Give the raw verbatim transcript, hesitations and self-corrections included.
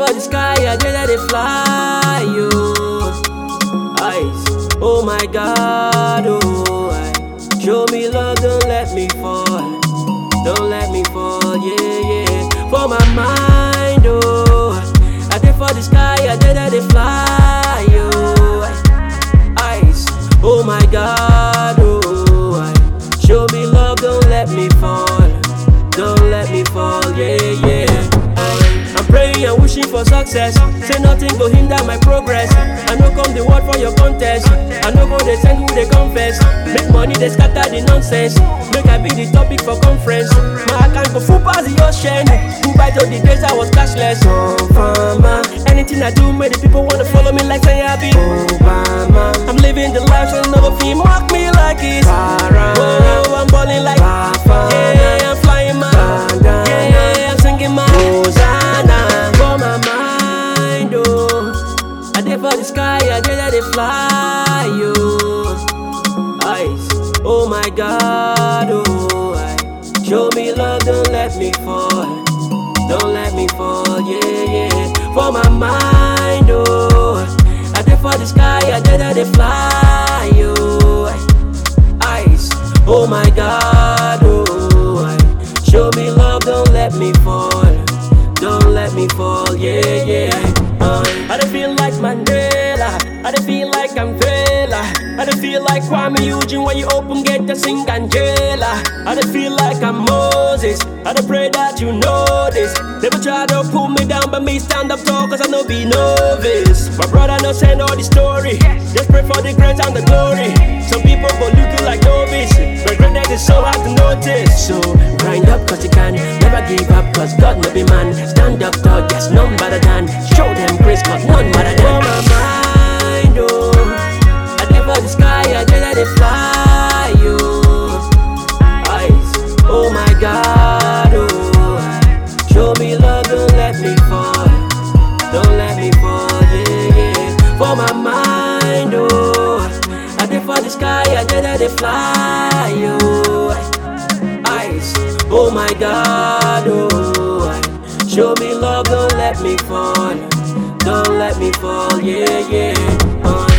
for the sky, I did let it fly, yo. Eyes, oh my God, oh. I, show me love, don't let me fall. Don't let me fall, yeah, yeah. For my mind, oh. I did for the sky, I did let it fly, yo. Eyes, oh my God, oh. I, show me love, don't let me fall. Don't let me fall, yeah, yeah. I'm praying and wishing for success. Say nothing go hinder my progress. I know come the word for your contest. I know go they send who they confess. Make money they scatter the nonsense. Make I be the topic for conference. My account go full past the ocean. Who by the days I was cashless. Obama. Anything I do, make the people wanna follow me like say I be Obama. I'm living the life so never feel mock me like it's oh, I'm balling like yeah, I'm flying my yeah, I'm singing my Hosanna. For my mind, oh. I did for the sky, I did let it fly, yo. Eyes, oh my God, oh. I, show me love, don't let me fall. Don't let me fall, yeah, yeah. For my mind, oh. I did for the sky, I did let it fly, yo. Eyes, oh my God, oh. I, show me love, don't let me fall. Don't let me fall, yeah, yeah. Uh, I don't feel like Mandela. I don't feel like I'm Vela. I don't feel like Kwame Eugene when you open gate to sing Angela. I don't feel like I'm Moses. I don't pray that you know this. Never try to pull me down, but me stand up tall, cause I know be novice. My brother no send all the story. Just pray for the grace and the glory. Some people go looking like novice, but greatness is so hard to notice. So grind up cause you can, never give up cause God no be man. Stand up tall, there's none better than. Show them grace cause none better than. For my mind, oh. I did for the sky, I did let it fly, yo. Eyes, oh my God, oh. Show me love, don't let me fall. Don't let me fall, yeah, yeah. For my mind, oh. I did for the sky, I did let it fly, yo. Eyes, oh my God, oh. Show me love, don't let me fall. Don't let me fall, yeah, yeah. Uh.